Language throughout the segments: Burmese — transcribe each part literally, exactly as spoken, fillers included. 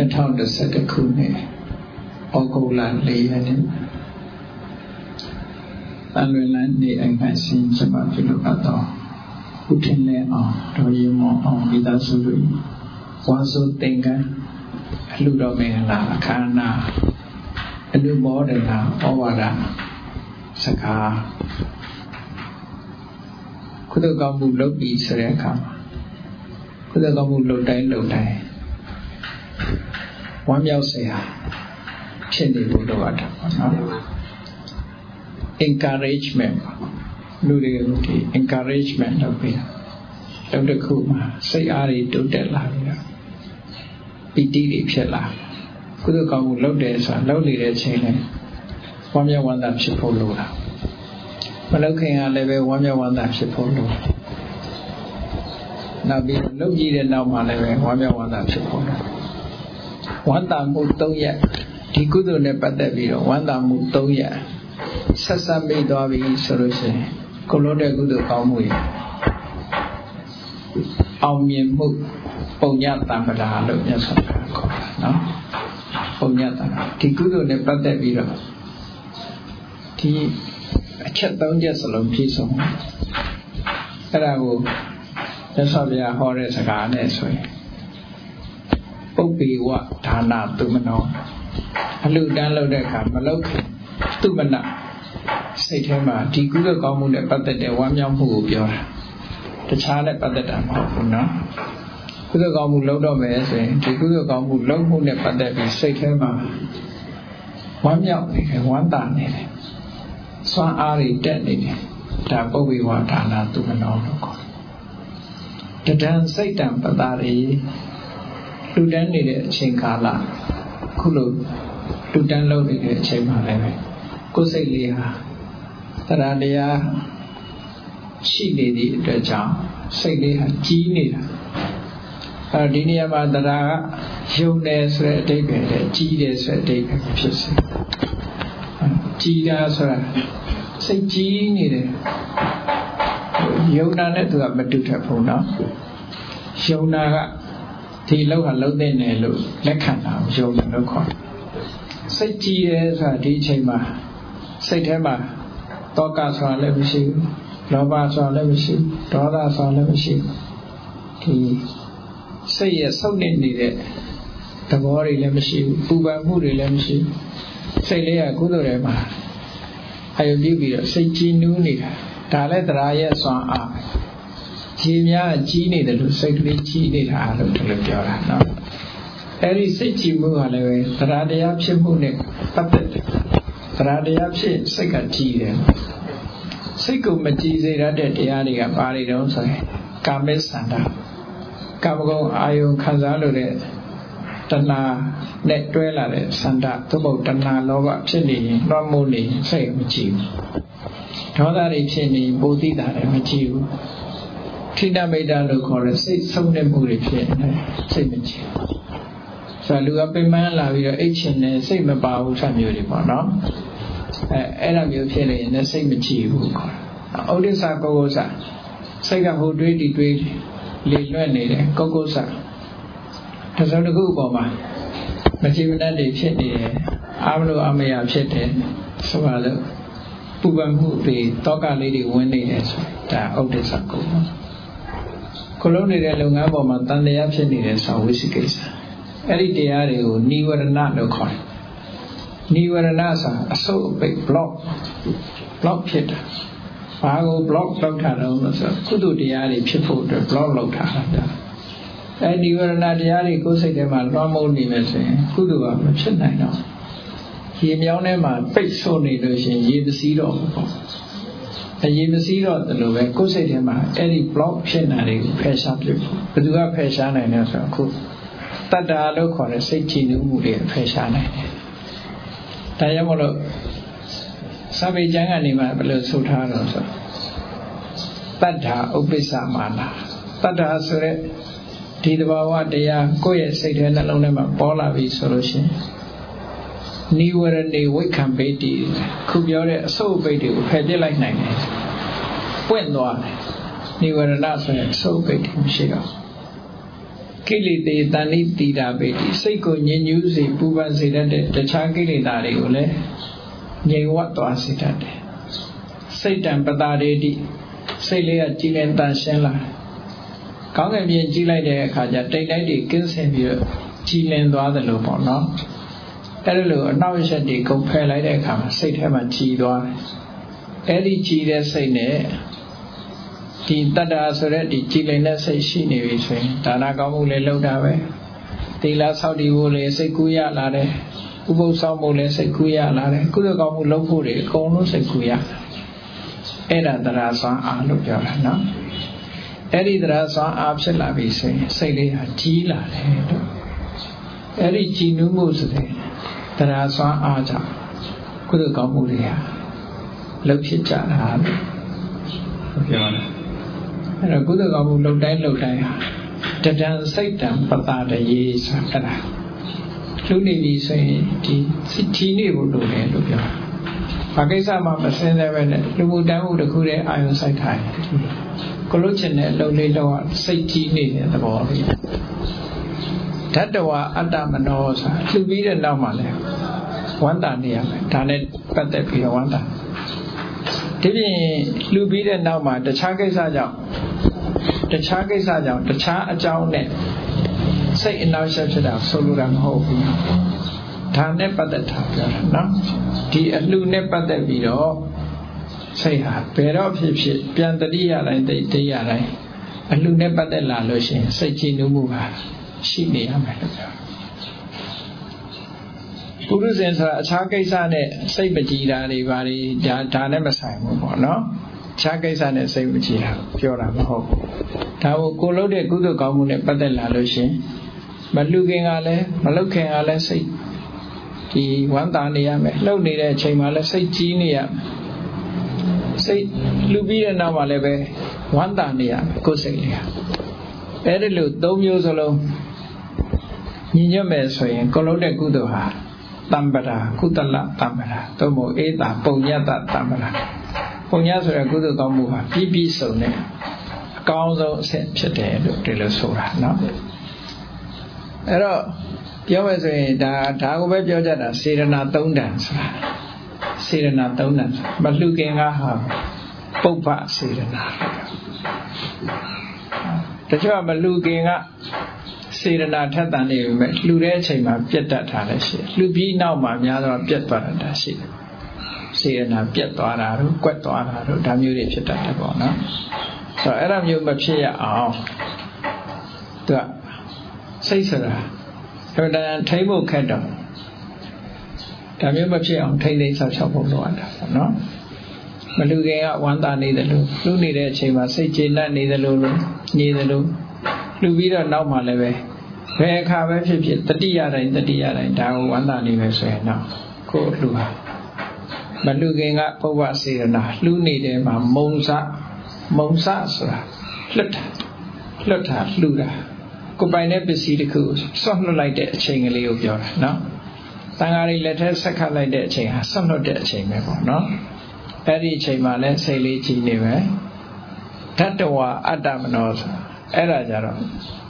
နှစ်ထောင်တစ်ဆယ့်တစ်ခုနှစ်ဩဂုတ်လလေးရက်နေ့တန်လွင်လန်းနေအိမ်ကဆင်းကျမပြုလုပ်အပ်သောဥထင်လဲအောင်တော်ရင်မောအောင်မိသားစုတို့ဝါဆိုသင်္ကန်းအလှတော်မင်္ဂလာအခမ်းအနားအနုမောဒနာဩဝါဒစကားကုသိုလ်ကောင်းမှုလုပ်ပြီးဆိုတဲ့အခါကုသိုလ်ကောင်းမှုလုပ်တိုင်းလုပ်တိုင်းဝမ်းမြောက်စရာဖြစ်နေဖို့လိုအပ်တာပေါ့နော် encouragement လူတွေကိုဒီ encouragement လုပ်ပေးတာလုပ်တစ်ခုမှာစိတ်အားတွေတိုးတက်လာပြီးတော့ပီတိတွေဖြစ်လာကုသိုလ်ကောင်းမှုလုပ်တယ်ဆိုတာလုပ်နေတဲ့အချိန်နဲ့ဝမ်းမြောက်ဝမ်းသာဖြစ်ဖို့လိုတာမလုပ်ခင်ကလည်းပဲဝမ်းမြောက်ဝမ်းသာဖြစ်ဖို့လိုနောက်ပြီးလုပ်ကြည့်တဲ့နောက်မှာလည်းပဲဝမ်းမြောက်ဝမ်းသာဖြစ်ဖို့လိုဝမ်းသာမှုသုံးရက်ဒီကုသိုလ်နဲ့ပတ်သက်ပြီးတော့ဝမ်းသာမှုသုံးရက်ဆက်ဆက်မိသွားပြီဆိုလို့ရှိရင်ကိုလို့တဲ့ကုသိုလ်ကောင်းမှုရအောင်မြင်မှုပုံညတံပဒါလို့မြတ်စွာဘုရားခေါ်တာနော်ပုံညတံဒီကုသိုလ်နဲ့ပတ်သက်ပြီးတော့ဒီအချက်သုံးချက်စလုံးပြည့်စုံအဲ့ဒါကိုမြတ်စွာဘုရားဟောတဲ့စကားနဲ့ဆိုရင်ပုပ္ပေဝဒါနသုမနောအလှတန်းလုပ်တဲ့အခါမလုပ်ခင်သုမနစိတ်ထဲမှာဒီကုသိုလ်ကောင်းမှုနဲ့ပတ်သက်တဲ့ဝမ်းမြောက်မှုကိုပြောတာတခြားနဲ့ပတ်သက်တာမဟုတ်ဘူးနော်ကုသိုလ်ကောင်းမှုလုပ်တော့မယ်ဆိုရင်ဒီကုသိုလ်ကောင်းမှုလုပ်မှုနဲ့ပတ်သက်ပြီးစိတ်ထဲမှာဝမ်းမြောက်နေတယ်ဝမ်းသာနေတယ်စွမ်းအားတွေတက်နေတယ်ဒါပုပ္ပေဝဒါနသုမနောလို့ခေါ်တယ်တဒံစိတ်တံပတာရိလူတန်းနေတဲ့အချိန်ကာလခုလိုလူတန်းလုပ်နေတဲ့အချိန်မှာလည်းပဲကိုယ်စိတ်လေးဟာတရားတရားရှိနေသည့်အတွက်ကြောင့်စိတ်လေးဟာကြီးနေတာအဲဒီနေရာမှာတရားကယုံတယ်ဆိုတဲ့အဓိပ္ပာယ်နဲ့ကြီးတယ်ဆိုတဲ့အဓိပ္ပာယ်ဖြစ်စေကြီးတာဆိုတာစိတ်ကြီးနေတယ်ယုံတာနဲ့သူကမတူထပ်ဘူးနော်ယုံတာကဒီလောက်ဟာလုံးတဲ့နယ်လို့လက်ခံတာယုံတယ်လို့ခေါ်တယ်စိတ်ကြီးရဲဆိုတာဒီအချိန်မှာစိတ်ထဲမှာတောကဆိုတာလည်းမရှိဘူးလောဘဆိုတာလည်းမရှိဘူးဒေါသဆိုတာလည်းမရှိဘူးဒီစိတ်ရဲ့ဆုပ်နေနေတဲ့သဘောတွေလည်းမရှိဘူးပူပန်မှုတွေလည်းမရှိဘူးစိတ်လေးကကုသိုလ်တွေမှာအယုပြုပြီးတော့စိတ်ကြီးနူးနေတာဒါလည်းတရားရဲ့စွမ်းအားကြီးများကြီးနေတယ်လို့စိတ်ကလေးကြီးနေတာလို့ဒီလိုပြောတာနော်အဲဒီစိတ်ကြည်မှုကလည်းပဲတရားတရားဖြစ်မှုနဲ့ပတ်သက်တယ်တရားတရားဖြစ်စိတ်ကကြည်တယ်စိတ်ကိုမကြည်စေတတ်တဲ့တရားတွေကပါနေတော့ဆိုရင်ကာမေသန္တာကာမဂုဏ်အာယုံခံစားလို့တဲ့တဏှာနဲ့တွဲလာတဲ့သန္တာသို့မဟုတ်တဏှာလောဘဖြစ်နေရင်လွှမ်းမိုးနေစိတ်မကြည်ဘူးဒေါသတွေဖြစ်နေပိုသိတာလည်းမကြည်ဘူးခိတမိတ်တာလို့ခေါ်တဲ့စိတ်ဆုံးနေမှုတွေဖြစ်နေစိတ်မကြည်ဘူးဆိုတော့လူကပိမှန်းလာပြီးတော့အိတ်ချင်တယ်စိတ်မပါဘူးဆက်မျိုးတွေပေါ့နော်အဲအဲ့ဒါမျိုးဖြစ်နေရင်လည်းစိတ်မကြည်ဘူးခေါ်တာဥဒိစ္စကုက္ကုစစိတ်ကဟိုတွေးဒီတွေးလေလွတ်နေတယ်ကုက္ကုစတစ်စုံတစ်ခုအပေါ်မှာမကြည်မတတ်တွေဖြစ်နေတယ်အာမလို့အမရဖြစ်တယ်ဆိုပါလို့ပူပန်မှုတွေတောကလေးတွေဝင်နေတယ်ဆိုတာဥဒိစ္စကုက္ကုခလုံးနေတဲ့လုပ်ငန်းပေါ်မှာတန်တရားဖြစ်နေတဲ့ဆောဝိသိကိစ္စအဲ့ဒီတရားတွေကိုနိဝရဏလို့ခေါ်တယ်နိဝရဏဆိုတာအစုပ်အပိတ် block block ဖြစ်တာဘာကို block လုပ်တာလဲဆိုတော့ကုသိုလ်တရားတွေဖြစ်ဖို့အတွက် block လုပ်တာဒါအဲ့ဒီနိဝရဏတရားတွေကိုယ်စိတ်ထဲမှာလွှမ်းမိုးနေမယ်ဆိုရင်ကုသိုလ်ကမဖြစ်နိုင်တော့ရေမြောင်းထဲမှာပိတ်ဆို့နေလို့ရှိရင်ရေမစီးတော့ဘူးပေါ့အရေမစီးတော့တယ်လို့ပဲကိုယ်စိတ်ထဲမှာအဲ့ဒီ block ဖြစ်နေတာတွေကိုဖယ်ရှားပြဖို့ဘယ်သူကဖယ်ရှားနိုင်လဲဆိုတော့အခုတတ္တာလို့ခေါ်တဲ့စိတ်ကြည်နူးမှုတွေဖယ်ရှားနိုင်တယ်။ဒါကြောင့်မလို့စာပေကျမ်းကနေမှဘယ်လိုဆိုထားတော့ဆိုတတ္တာဥပ္ပစ္စမာနာတတ္တာဆိုတဲ့ဒီတဘာဝတရားကိုယ့်ရဲ့စိတ်ထဲနှလုံးထဲမှာပေါ်လာပြီဆိုလို့ရှိရင်နိဝရဏေဝိခံပေတိခုပြောတဲ့အစုပ်အပိတ်တွေကိုဖယ်ပြစ်လိုက်နိုင်တယ်။ပွင့်သွားတယ်နိဝရဏဆိုရင်အစုပ်အပိတ်တွေမရှိတော့ကိလေသာတဏှိတိတာပေတိစိတ်ကိုညဉ့်ညူးစေပူပန်စေတတ်တဲ့တခြားကိလေသာတွေကိုလည်းငြိမ်ဝတ်သွားစေတတ်တယ်စိတ်တံပတာရေတိစိတ်လေးကကြည်လင်တန်ရှင်းလာကောင်းကင်ပြင်ကြည့်လိုက်တဲ့အခါကျတိတ်တိုက်တွေကင်းစင်ပြီးတော့ကြည်လင်သွားတယ်လို့ပေါ့နော်အဲ့လိုအနောက်အချက်တွေကုန်ဖယ်လိုက်တဲ့အခါမှာစိတ်ထဲမှာကြည်သွားတယ်အဲ့ဒီကြည်တဲ့စိတ်နဲ့ဒီတတ္တာဆိုတဲ့ဒီကြည်လင်တဲ့စိတ်ရှိနေပြီဆိုရင်ဒါနကောင်းမှုလည်းလုပ်တာပဲသီလဆောက်တည်ဖို့လည်းစိတ်ကူးရလာတယ်ဥပုသ်ဆောင်ဖို့လည်းစိတ်ကူးရလာတယ်ကုသိုလ်ကောင်းမှုလုပ်ဖို့တွေအကုန်လုံးစိတ်ကူးရအဲ့ဒါတရားစွမ်းအားလို့ပြောတာနော်အဲ့ဒီတရားစွမ်းအားဖြစ်လာပြီဆိုရင်စိတ်လေးဟာကြီးလာတယ်လို့အဲ့ဒီကြည်နူးမှုဆိုတဲ့တရားစွမ်းအားကြောင့်ကုသိုလ်ကောင်းမှုတွေဟာလုပ်ဖြစ်ကြတာလို့ပြောတယ်အဲ့တော့ကုသိုလ်ကောင်းမှုလုပ်တိုင်းလုပ်တိုင်းဟာတတံစိတ်တံပတာတရေဆိုတာအဲ့ဒါလူနေပြီဆိုရင်ဒီဒီနေ့ဘုလိုတယ်လို့ပြောတာဘာကိစ္စမှမစင်းသေးပဲနဲ့လူမှုတန်းမှုတစ်ခုတည်းအာရုံစိုက်ထားတယ်ကိုလို့ချင်တဲ့လှုပ်လေးတော့စိတ်ကြီးနေတဲ့သဘောပဲဓတ္တဝါအတ္တမနောဆိုတာလှူပြီးတဲ့နောက်မှာလဲဝန္တာနေရမယ်ဒါနဲ့ပတ်သက်ပြီးတော့ဝန္တာဒီပြင်လှူပြီးတဲ့နောက်မှာတခြားကိစ္စကြောင့်တခြားကိစ္စကြောင့်တခြားအကြောင်းနဲ့စိတ်အနှောက်အယှက်ဖြစ်တာဆိုလိုတာမဟုတ်ဘူးဒါနဲ့ပတ်သက်တာပြောတာနော်ဒီအလှူနဲ့ပတ်သက်ပြီးတော့စိတ်ဟာဘယ်တော့ဖြစ်ဖြစ်ပြန်တတိယတိုင်းတိတ်တိရတိုင်းအလှူနဲ့ပတ်သက်လာလို့ရှိရင်စိတ်ကြည်နူးမှုဟာရှိနေရမယ်လို့ပြောပုရုဇဉ်ဆိုတာအခြားကိစ္စနဲ့စိတ်မကြည်တာတွေပါလေဒါဒါနဲ့မဆိုင်ဘူးပေါ့နော်အခြားကိစ္စနဲ့စိတ်မကြည်တာပြောတာမဟုတ်ဘူးဒါကိုကိုလုပ်တဲ့ကုသိုလ်ကောင်းမှုနဲ့ပတ်သက်လာလို့ရှိရင်မလှူခင်ကလည်းမလှုပ်ခင်ကလည်းစိတ်ဒီဝမ်းသာနေရမယ်လှုပ်နေတဲ့အချိန်မှာလည်းစိတ်ကြီးနေရမယ်စိတ်လှူပြီးတဲ့နောက်မှာလည်းပဲဝမ်းသာနေရမယ်ကိုယ်စိတ်လေးအဲ့ဒီလိုသုံးမျိုးစလုံးညီညွတ်မယ်ဆိုရင်ကိုလုံးတဲ့ကုသိုလ်ဟာတမ္ပရာကုသလတမ္ပရာသို့မဟုတ်အေတာပုံညတတမ္ပရာပုံညဆိုတဲ့ကုသိုလ်ကောင်းမှုဟာပြည့်ပြည့်စုံတဲ့အကောင်းဆုံးအဆင့်ဖြစ်တယ်လို့ဒီလိုဆိုတာနော်အဲ့တော့ပြောမယ်ဆိုရင်ဒါဒါကိုပဲပြောကြတာစေရနာသုံးတန်ဆိုတာစေရနာသုံးတန်မလှူခင်ကဟာပုပ္ပစေရနာတချို့ကမလှူခင်ကစေရနာထက်တန်နေပြီမဲ့လှူတဲ့အချိန်မှာပြတ်တတ်တာလည်းရှိတယ်လှူပြီးနောက်မှာများတော့ပြတ်သွားတာရှိတယ်စေရနာပြတ်သွားတာတို့ကွက်သွားတာတို့ဒါမျိုးတွေဖြစ်တတ်တယ်ပေါ့နော်ဆိုတော့အဲ့ဒါမျိုးမဖြစ်ရအောင်သူကစိတ်ဆိုတာဒါတန်ထိမ့်ဖို့ခက်တော့ဒါမျိုးမဖြစ်အောင်ထိမ့်သိမ်းဆောက်ရှောက်ဖို့လိုအပ်တာပေါ့နော်မလူခင်ကဝမ်းသာနေတယ်လို့လှူနေတဲ့အချိန်မှာစိတ်ကျေနပ်နေတယ်လို့နေတယ်လို့လှူပြီးတော့နောက်မှလည်းပဲဘယ်အခါပဲဖြစ်ဖြစ်တတိယတိုင်းတတိယတိုင်းဒါကိုဝမ်းသာနေပဲဆိုရင်တော့ကိုယ်လှူဟာမလှူခင်ကပုဗ္ဗစေရနာလှူနေတဲ့မှာမုံစမုံစဆိုတာလွတ်တာလွတ်တာလှူတာကိုပိုင်တဲ့ပစ္စည်းတစ်ခုဆွတ်လွတ်လိုက်တဲ့အချိန်ကလေးကိုပြောတာနော်တန်ဃာတွေလက်ထက်ဆက်ခတ်လိုက်တဲ့အချိန်ဟာဆွတ်လွတ်တဲ့အချိန်ပဲပေါ့နော်အဲ့ဒီအချိန်မှာလဲစိတ်လေးကြည်နေပဲဓတ္တဝါအတ္တမနောဆိုအဲ့ဒါကြတော့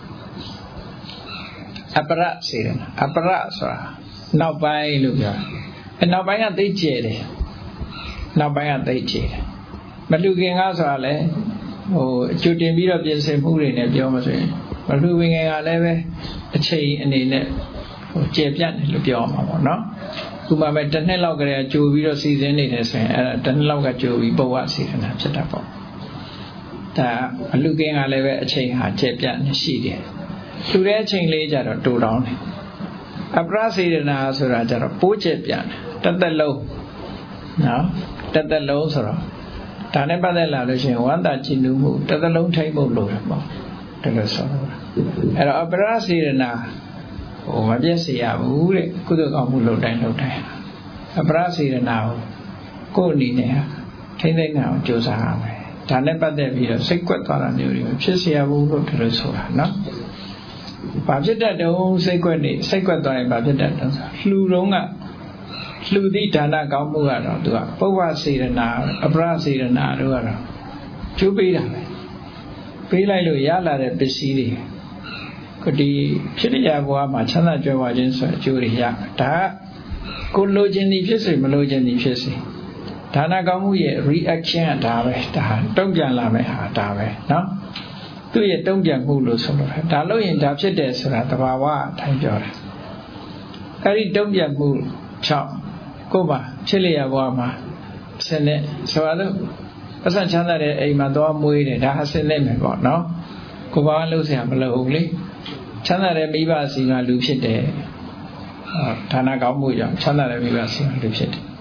အပရစေရနာအပရဆိုတာနောက်ပိုင်းလို့ပြောအဲ့နောက်ပိုင်းကသိကျဲတယ်နောက်ပိုင်းကသိကျဲတယ်မလူခင်ကဆိုတာလဲဟိုအကျူတင်ပြီးတော့ပြင်ဆင်မှုတွေနဲ့ပြောမှဆိုရင်မလူဝင်ငယ်ကလည်းပဲအချိန်အနေနဲ့ဟိုကျေပြတ်တယ်လို့ပြောမှာပေါ့နော်ဥပမာပဲတစ်နှစ်လောက်ကလေးကြိုပြီးတော့စီစဉ်နေတယ်ဆိုရင်အဲ့ဒါတစ်နှစ်လောက်ကကြိုပြီးပုဗ္ဗစေရနာဖြစ်တာပေါ့ဒါအလူကင်းကလည်းပဲအချိန်ဟာကျေပြတ်နေရှိတယ်လူတဲ့အချိန်လေးကြတော့တူတောင်းတယ်အပရစေရနာဆိုတာကြတော့ပိုးကျေပြတ်တယ်တစ်သက်လုံးနော်တစ်သက်လုံးဆိုတော့ဒါနဲ့ပတ်သက်လာလို့ရှိရင်ဝန္တာကြည်နူးမှုတစ်သက်လုံးထိမ့်ဖို့လိုတယ်ပေါ့ဒါလို့ဆိုတော့အဲ့တော့အပရစေရနာဟိုမပြည့်စေရဘူးတဲ့ကုသိုလ်ကောင်းမှုလုပ်တိုင်းလုပ်တိုင်းအပရစေရနာကိုကိုယ်အနေနဲ့ထိမ့်သိမ့်အောင်ကြိုးစားရမယ်ဒါနဲ့ပတ်သက်ပြီးတော့စိတ်ကွက်သွားတာမျိုးတွေဖြစ်เสียဘူးလို့ဒီလိုဆိုတာနော်။ဘာဖြစ်တတ်တုံးစိတ်ကွက်နေစိတ်ကွက်သွားရင်ဘာဖြစ်တတ်တုံးလှူတော့ကလှူသည့်ဒါနကောင်းမှုကတော့သူကပုဗ္ဗစေရနာအပရစေရနာတို့ကတော့ကျိုးပေးတာပဲ။ပေးလိုက်လို့ရလာတဲ့ပစ္စည်းတွေဒီဖြစ်ရဘဝမှာချမ်းသာကြွယ်ဝခြင်းဆိုအကျိုးတွေရဒါကိုလိုချင်သည်ဖြစ်စေမလိုချင်သည်ဖြစ်စေဒါနကောင်းမှုရဲ့ reaction ကဒါပဲဒါတုံ့ပြန်လာမယ့်ဟာဒါပဲเนาะသူ့ရဲ့တုံ့ပြန်မှုလို့ဆိုလို့ဒါလို့ရင်ဒါဖြစ်တယ်ဆိုတာတဘာဝအတိုင်းပြောတယ်အဲ့ဒီတုံ့ပြန်မှုကြောင့်ကိုယ်ပါဖြစ်လျက်ဘဝမှာဆင်းနေဆိုတော့ပတ်စံချမ်းသာတဲ့အိမ်မှာသွားမွေးတယ်ဒါအဆင်းနေမယ်ပေါ့နော်ကိုဘာလို့ဆရာမလုပ်ဘူးလေချမ်းသာတဲ့မိဘစီကလူဖြစ်တယ်ဌာနကောင်းမှုကြောင့်ချမ်းသာတဲ့မိဘစီကလူဖြစ်တယ်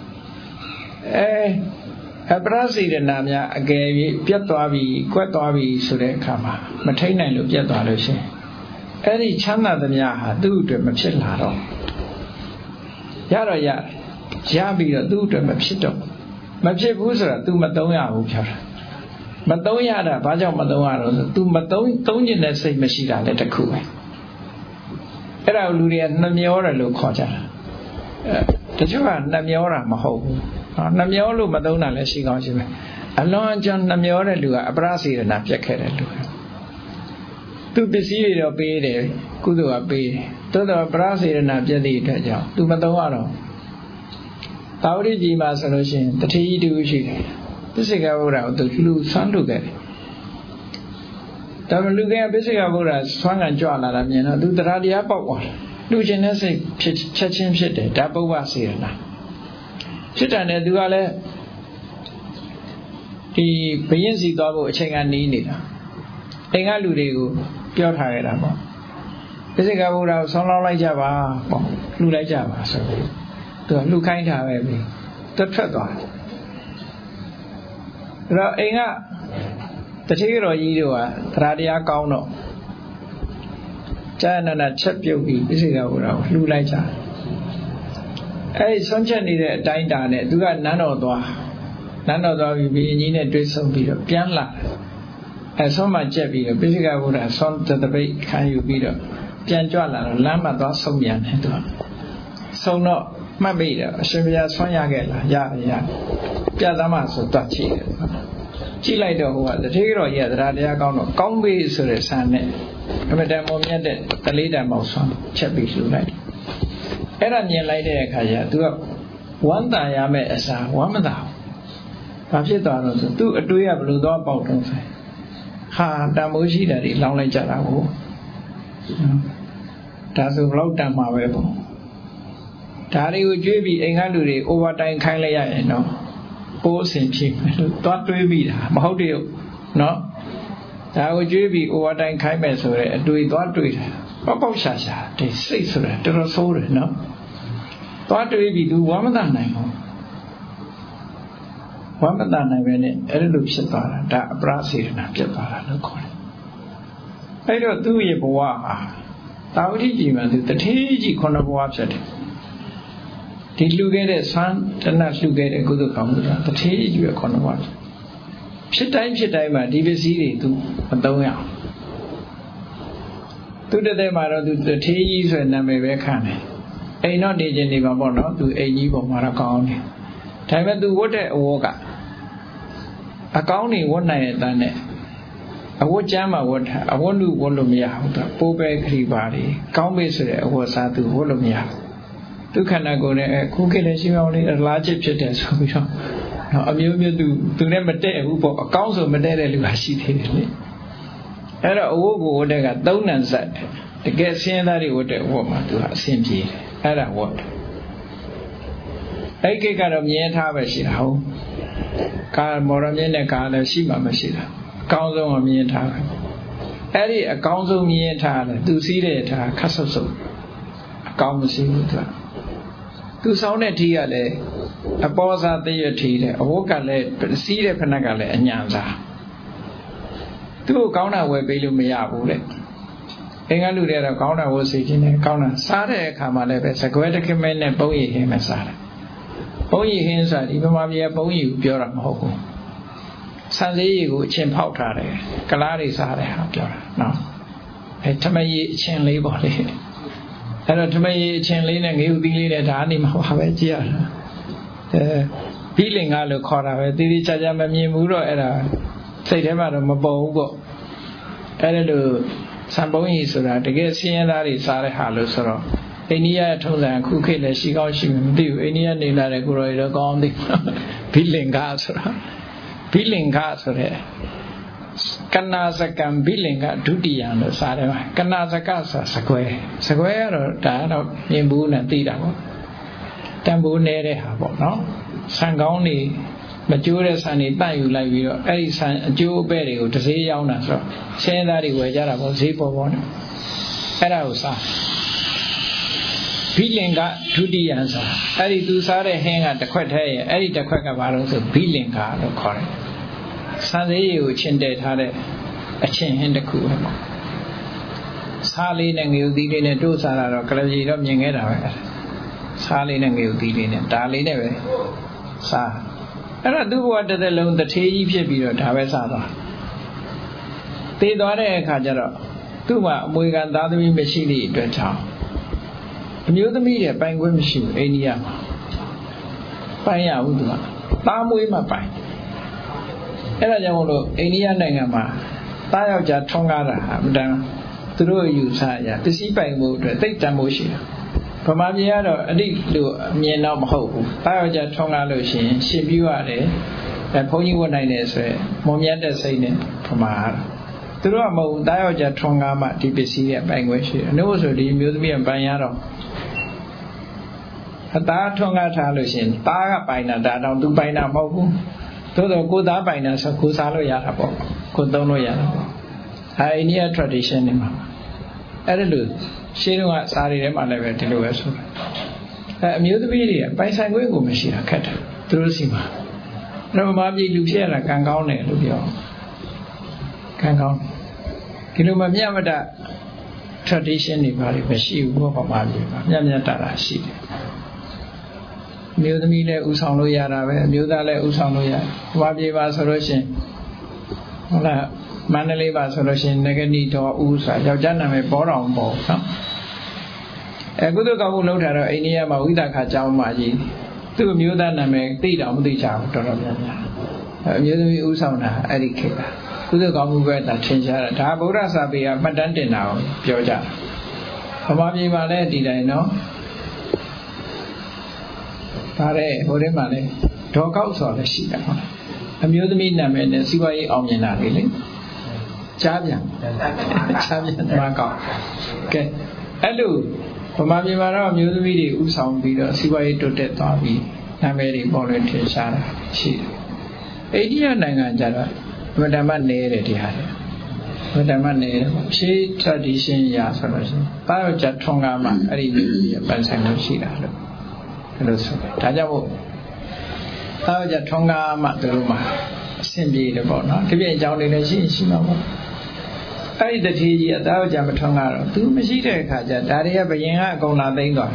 အဲအပရစေတနာများအကယ်၍ပြတ်သွားပြီကွက်သွားပြီဆိုတဲ့အခါမှာမထိန်နိုင်လို့ပြတ်သွားလို့ရှိရင်အဲ့ဒီချမ်းသာသမျှဟာသူ့အတွက်မဖြစ်လာတော့ရတော့ရရပြီးတော့သူ့အတွက်မဖြစ်တော့မဖြစ်ဘူးဆိုတာ तू မသုံးရဘူးပြောတာမသုံးရတာဘာကြောင့်မသုံးရတော့ဆို तू မသုံးသုံးကျင်တဲ့စိတ်မရှိတာလည်းတခုပဲအဲ့ဒါကိုလူတွေကနှမျောတယ်လို့ခေါ်ကြတာအဲတချို့ကနှမျောတာမဟုတ်ဘူးနှမျောလို့မသုံးတာလည်းရှိကောင်းရှိပဲအလွန်အကျွံနှမျောတဲ့လူကအပရစေတနာပြတ်ခဲ့တဲ့လူသူပစ္စည်းတွေတော့ပေးတယ်ကုသိုလ်ကပေးတယ်သို့တော့ပရစေတနာပြတ်သည့်အတွက်ကြောင့် तू မသုံးရတော့တာဝတိကြီးမှာဆိုလို့ရှိရင်တထေကြီးတူရှိတယ်ပစ္စေကဗုဒ္ဓကိုသူလူဆွမ်းလုပ်ခဲ့တယ်ဒါပေမဲ့လူကပစ္စေကဗုဒ္ဓဆွမ်းကန်ကြွလာတာမြင်တော့သူတရားတရားပေါက်သွားတယ်လူချင်းတဲ့စိတ်ဖြစ်ချက်ချင်းဖြစ်တယ်ဒါပုဗ္ဗစေရနာဖြစ်တယ်နဲ့သူကလည်းဒီဘယင်းစီသွားဖို့အချိန်ကနေနေတာအိမ်ကလူတွေကိုပြောထားခဲ့တာပေါ့ပစ္စေကဗုဒ္ဓကိုဆောင်းလောင်းလိုက်ကြပါပေါ့လှူလိုက်ကြပါဆိုပြီးသူကလှူခိုင်းထားပဲပြီသူထွက်သွားတယ်အဲ့တော့အိမ်ကတတိယတော်ကြီးတို့ကတရားတရားကောင်းတော့ကြာနနာချက်ပြုတ်ပြီးပစ္စေကဗုဒ္ဓကိုလှူလိုက်ကြတယ်အဲ့ဒီဆွမ်းချက်နေတဲ့အတိုင်းတာနဲ့သူကနန်းတော်သွားနန်းတော်သွားပြီးဘီအကြီးနဲ့တွေ့ဆုံပြီးတော့ပြန်လာအဲဆွမ်းမှကျက်ပြီးတော့ပစ္စေကဗုဒ္ဓဆွမ်းတပိတ်ခံယူပြီးတော့ပြန်ကြွလာတော့လမ်းမှာသွားဆုံပြန်တယ်သူကဆုံတော့မှတ်မိတယ်အရှင်ဘုရားဆွမ်းရခဲ့လားရရပြတ်သားမှဆိုတော့ကြည့်တယ်ကြည့်လိုက်တော့ဟိုကတတိယတော်ကြီးကတရားတရားကောင်းတော့ကောင်းပြီဆိုတဲ့ဆန်နဲ့အမတန်မုံမြတ်တဲ့တလေးတန်မောက်ဆွမ်းချက်ပြီးလှူလိုက်အဲ့ဒါမြင်လိုက်တဲ့အခါကျသူကဝမ်းသာရမယ့်အစားဝမ်းမသာဘာဖြစ်သွားတော့ဆိုသူ့အတွေးကဘယ်လိုသွားပေါက်တုံးဆိုင်ဟာတန်မိုးရှိတယ်ဒီလောင်းလိုက်ကြတာကိုဒါဆိုဘလောက်တန်မှာပဲပေါ့ဒါတွေကိုကြွေးပြီးအိမ်ကလူတွေ overtime ခိုင်းလိုက်ရရင်တော့ပိုးအဆင်ပြေမယ်လို့သွားတွေးပြီးတာမဟုတ်တယ်နော်ဒါကိုကြွေးပြီး overtime ခိုင်းမယ်ဆိုရဲအတွေ့သွားတွေးတာပေါက်ပေါက်ရှာရှာဒီစိတ်ဆိုတာတော်တော်ဆိုးတယ်နော်သွားတွေးပြီးသူဝမ်းမသာနိုင်ဘူးဝမ်းမသာနိုင်ပဲနဲ့အဲ့လိုဖြစ်သွားတာဒါအပရစေတနာပြတ်သွားတာလို့ခေါ်တယ်အဲ့တော့သူ့ရဲ့ဘဝဟာတာဝတိကြီးမှာသူတထေးကြီးခုနှစ်ဘဝဖြစ်တယ်ဒီလှူခဲ့တဲ့ဆွမ်းတဏှလှူခဲ့တဲ့ကုသိုလ်ကောင်းမှုကတထေးကြီးရဲ့ခုနှစ်ဘဝဖြစ်တိုင်းဖြစ်တိုင်းမှာဒီပစ္စည်းတွေသူမသုံးရအောင်သူတတဲ့မှာတော့သူတထေးကြီးဆိုတဲ့နာမည်ပဲခံတယ်အိမ်တော့နေခြင်းနေပါပေါ့နော်သူအိမ်ကြီးပေါ်မှာတော့ကောင်းတယ်ဒါပေမဲ့သူဝတ်တဲ့အဝတ်ကအကောင်းနေဝတ်နိုင်တဲ့တန်းနဲ့အဝတ်ကျမ်းမှာဝတ်တာအဝတ်လူဝတ်လို့မရဘူးသူပိုးပဲခရီးပါလေကောင်းပြီဆိုတဲ့အဝတ်စားသူဝတ်လို့မရဘူးသူခန္ဓာကိုယ်နဲ့ခုခေတ်လည်းရှိမောင်းလေးလားချစ်ဖြစ်တယ်ဆိုပြီးတော့အမျိုးမျိုးသူသူနဲ့မတည့်ဘူးပေါ့အကောင်းဆိုမတည့်တဲ့လူကရှိသေးတယ်လေအဲ့တော့အဝတ်ကိုဝတ်တဲ့ကသုံးနံဆက်တယ်တကယ်ဆင်းရဲသားတွေဝတ်တဲ့ဝတ်မှာသူကအဆင်ပြေတယ်အဲ့ဒါဝတ်အဲ့ကိကတော့မြင်ထားပဲရှိတာဟုတ်ကာမော်ရမြင်တဲ့ကာလည်းရှိမှမရှိတာအကောင်းဆုံးကမြင်ထားတယ်အဲ့ဒီအကောင်းဆုံးမြင်ထားတယ်သူစီးတဲ့ထားခတ်ဆုပ်ဆုပ်အကောင်းမရှိဘူးသူကသူဆောင်းတဲ့ထီးကလည်းအပေါ်စားတရွတ်ထီးတယ်အဝတ်ကလည်းစီးတဲ့ဖနက်ကလည်းအညာစားသူ့ကိုကောင်းတာဝယ်ပေးလို့မရဘူးလေအင်္ဂလူတွေကတော့ကောင်းတာဝယ်စီခြင်းနဲ့ကောင်းတာစားတဲ့အခါမှာလည်းပဲစကွဲတခမဲနဲ့ပုံရည်ဟင်းနဲ့စားတယ်ပုံရည်ဟင်းဆိုတာဒီဗမာပြည်ကပုံရည်ကိုပြောတာမဟုတ်ဘူးဆန်လေးရည်ကိုအချင်းဖောက်ထားတယ်ကလားတွေစားတယ်ဟာပြောတာနော်အဲထမရည်အချင်းလေးပေါ့လေအဲ့တော့ထမရည်အချင်းလေးနဲ့ငေးဥသီးလေးနဲ့ဒါအနေမှာပါပဲကြည့်ရတာအဲပြီးလင်္ကာလို့ခေါ်တာပဲတီးတီးချာချာမမြင်ဘူးတော့အဲ့ဒါစိတ်ထဲမှာတော့မပေါ်ဘူးပေါ့အဲ့ဒါလို့စံပုံးကြီးဆိုတာတကယ်ဆင်းရဲသားတွေစားတဲ့ဟာလို့ဆိုတော့အိန္ဒိယထုံးစံခုခေတ်လည်းရှိကောင်းရှိမှမသိဘူးအိန္ဒိယနေလာတဲ့ကိုရော်ရောကောင်းသိဘိလင်္ဂဆိုတာဘိလင်္ဂဆိုတဲ့ကနာစကံဘိလင်္ဂဒုတိယလို့စားတယ်ပါကနာစကဆိုစကွဲစကွဲကတော့ဒါတော့မြင်ဘူးနဲ့သိတာပေါ့တန်ဖိုးနေတဲ့ဟာပေါ့နော်ဆန်ကောင်းနေမကျိုးတဲ့ဆန်တွေတန့်ယူလိုက်ပြီးတော့အဲ့ဒီဆန်အကျိုးအပဲ့တွေကိုတစ်စေးရောက်တာဆိုတော့ဆင်းရဲသားတွေဝယ်ကြတာပေါ့ဈေးပေါ်ပေါ်နဲ့အဲ့ဒါကိုစားဘိလင်္ဂဒုတိယဆိုအဲ့ဒီသူစားတဲ့ဟင်းကတစ်ခွက်ထဲရဲ့အဲ့ဒီတစ်ခွက်ကဘာလို့ဆိုဘိလင်္ဂလို့ခေါ်တယ်ဆန်သေးရည်ကိုချင်းတည်ထားတဲ့အချင်းဟင်းတစ်ခုပဲပေါ့စားလေးနဲ့ငရုတ်သီးလေးနဲ့တို့စားတာတော့ကလေးကြီးတော့မြင်ခဲ့တာပဲစားလေးနဲ့ငရုတ်သီးလေးနဲ့ဒါလေးနဲ့ပဲစားအဲ့တော့သူ့ဘဝတစ်သက်လုံးတစ်ထေးကြီးဖြစ်ပြီးတော့ဒါပဲစားသွားသေသွားတဲ့အခါကျတော့သူ့မှာအမွေခံသားသမီးမရှိသည့်အတွက်ကြောင့်အမျိုးသမီးတွေပိုင်ခွင့်မရှိဘူးအိန္ဒိယမှာပိုင်ရဘူးသူကသားမွေးမှပိုင်အဲ့ဒါကြောင့်မို့လို့အိန္ဒိယနိုင်ငံမှာသားယောက်ျားထွန်းကားတာအမှန်တန်သူတို့ယူဆရပစ္စည်းပိုင်မှုအတွက်သိတန်ဖို့ရှိတယ်ဗမာပြည်ကတော့အဲ့ဒီလိုအမြင်တော့မဟုတ်ဘူးသားယောက်ျားထွန်းကားလို့ရှိရင်ရှင်ပြူရတယ်အဲဘုန်းကြီးဝတ်နိုင်တယ်ဆိုရင်မွန်မြတ်တဲ့စိတ်နဲ့ဗမာသူတို့ကမဟုတ်ဘူးသားယောက်ျားထွန်းကားမှဒီပစ္စည်းရဲ့ပိုင်ခွင့်ရှိတယ်အလို့ဆိုဒီမျိုးသမီးကပိုင်ရတော့အသားထွန်းကားထားလို့ရှိရင်သားကပိုင်တာဒါတော့သူပိုင်တာမဟုတ်ဘူးသို့တော့ကိုသားပိုင်တာဆိုကိုစားလို့ရတာပေါ့ကိုသုံးလို့ရတာပေါ့အဲအိန္ဒိယ tradition တွေမှာအဲ့ဒါလို့ရှင်းတော့စားတွေထဲမှာလည်းပဲဒီလိုပဲဆိုတယ်အဲအမျိုးသမီးတွေကပိုင်ဆိုင်ခွင့်ကိုမရှိတာခက်တယ်သူတို့စီမှာအဲ့တော့ဗမာပြည်လူဖြစ်ရတာကံကောင်းတယ်လို့ပြောကံကောင်းဒီလိုမှမြတ်မတ tradition တွေဘာတွေမရှိဘူးဗမာပြည်မှာမြတ်မြတ်တာတာရှိတယ်အမျိုးသမီးလည်းဥဆောင်လို့ရတာပဲအမျိုးသားလည်းဥဆောင်လို့ရတယ်။ဘာပြေပါဆိုလို့ရှိရင်ဟုတ်လားမန္တလေးပါဆိုလို့ရှိရင်ငကနီတော်ဦးဆိုတာယောက်ျားနာမည်ပေါ်တော်ပေါ့နော်။အဲကုသကောက်မှုလုပ်တာတော့အိန္ဒိယမှာဝိသခါကျောင်းမှာကြီးသူ့အမျိုးသားနာမည်သိတော်မသိကြဘူးတော်တော်များများ။အမျိုးသမီးဥဆောင်တာအဲ့ဒီခေတ်ကကုသကောက်မှုပဲတာထင်ရှားတာဒါဗုဒ္ဓစာပေကမှတ်တမ်းတင်တာကိုပြောကြတယ်။ဗမာပြည်မှာလည်းဒီတိုင်းနော်ဒါတဲ့ဟိုထဲမှာလဲဒေါ်ကောက်ဆိုတာလည်းရှိတယ်ဟုတ်လားအမျိုးသမီးနာမည်နဲ့စီးပွားရေးအောင်မြင်တာလေလေကြားပြန်ကြားပြန်မှာကောက်ကဲအဲ့လိုဗမာပြည်မှာတော့အမျိုးသမီးတွေဥဆောင်ပြီးတော့စီးပွားရေးတိုးတက်သွားပြီးနာမည်တွေပေါ်လွင်ထင်ရှားတာရှိတယ်အိန္ဒိယနိုင်ငံကျတော့ဗဒမတ်နေတယ်ဒီဟာလေဗဒမတ်နေတယ်ဖြည့် tradition ရာဆိုလို့ရှိရင်တာယောက်ျားထွန်းကားမှအဲ့ဒီမျိုးကြီးပန်းဆိုင်လို့ရှိတာလို့အဲ့လိုဆိုဒါကြောင့်မို့တာယောက်ျားထွန်းကားမှတို့မှာအဆင်ပြေတယ်ပေါ့နော်ဒီပြည့်အကြောင်းတွေလည်းရှိရှိမှာပေါ့အဲ့ဒီတတိကြီးအတာယောက်ျားမထွန်းကားတော့သူမရှိတဲ့အခါကျဒါတွေကဘယင်ကအကုန်လာသိမ်းသွား